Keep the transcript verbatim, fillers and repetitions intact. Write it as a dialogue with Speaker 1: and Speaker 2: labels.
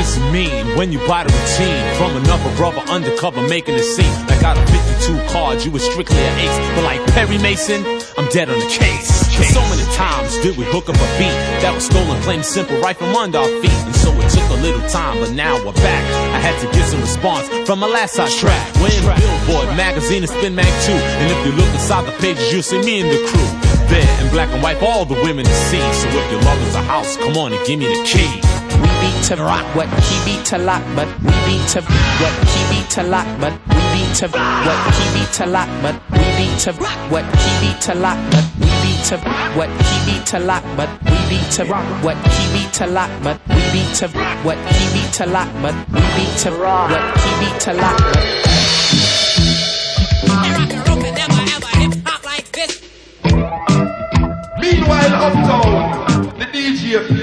Speaker 1: It's mean when you buy the routine from another brother undercover making a scene. Like out of fifty-two cards, you was strictly an ace. But like Perry Mason, I'm dead on the case. So many times did we hook up a beat that was stolen, plain simple, right from under our feet. And so it took a little time, but now we're back. I had to get some response from my last hot track. We're in Billboard magazine and Spin Mag too. And if you look inside the pages, you'll see me and the crew. There in black and white for all the women to see. So if your love is a house, come on and give me the key.
Speaker 2: We beat to rock what he beat to lock, but we beat to what he beat to lock, but we beat to what he beat to lock, but we beat to what he beat to lock, but we beat to what he beat to lock, but we beat to what he beat to lock, but we beat to what he beat to lock, but we beat to what he beat to lock.
Speaker 3: Meanwhile, uptown, the D J